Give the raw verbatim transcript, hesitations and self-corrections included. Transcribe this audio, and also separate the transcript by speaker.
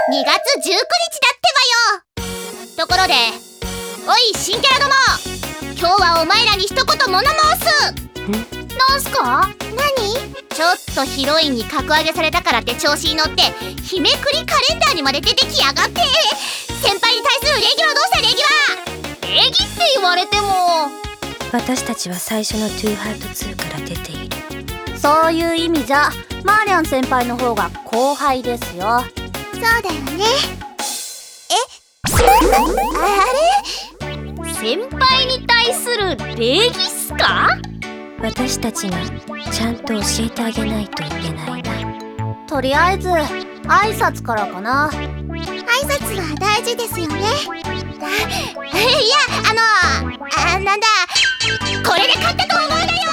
Speaker 1: にがつじゅうくにちだってばよ。ところで、おい新キャラども、今日はお前らに一言物申す。なんすか？何？ちょっとヒロインに格上げされたからって調子に乗って日めくりカレンダーにまで出てきやがって。先輩に対する礼儀はどうした？礼儀は礼儀って言われても。
Speaker 2: 私たちは最初のトゥーハートツーから出ている。
Speaker 1: そういう意味じゃマーリャン先輩の方が後輩ですよ。そうだよね。え？あれ？先輩に対する礼儀っすか？
Speaker 2: 私たちがちゃんと教えてあげないといけないな。
Speaker 1: とりあえず挨拶からかな。挨拶は大事ですよね。いや、あのあなんだ、これで勝ったと思うなよ。